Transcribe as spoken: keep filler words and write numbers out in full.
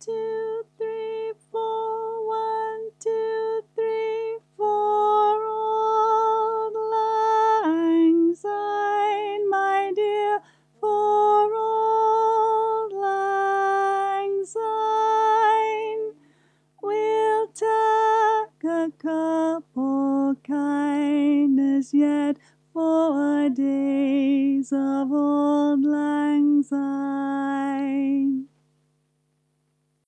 two, three, four. One, two, three, four. Auld Lang Syne, my dear, for Auld Lang Syne. We'll tak a couple kindness yet for days of Auld Lang Syne.